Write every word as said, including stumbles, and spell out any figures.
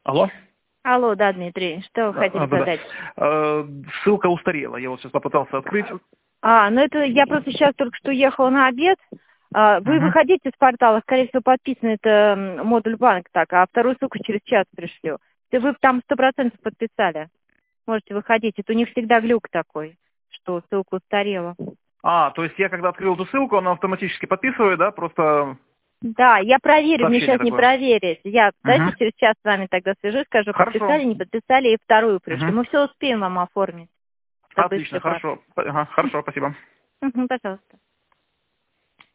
Алло? Алло, да, Дмитрий, что вы хотели А, да, задать? да. Ссылка устарела, я вот сейчас попытался открыть. А, ну это я просто сейчас только что ехала на обед. А, Вы Угу. выходите с портала, скорее всего, подписан это м, модуль банк, так, а вторую ссылку через час пришлю. Если вы там сто процентов подписали, можете выходить. Это у них всегда глюк такой, что ссылка устарела. А, то есть я когда открыл эту ссылку, она автоматически подписывает, да, просто Да, я проверю, мне сообщение сейчас не такое. проверить. Я, Угу. дайте через час с вами тогда свяжусь, скажу, Хорошо. подписали, не подписали, и вторую пришлю. Угу. Мы все успеем вам оформить. Это Отлично, быстрый пас. хорошо. Ага, хорошо, спасибо. Мгм, пожалуйста.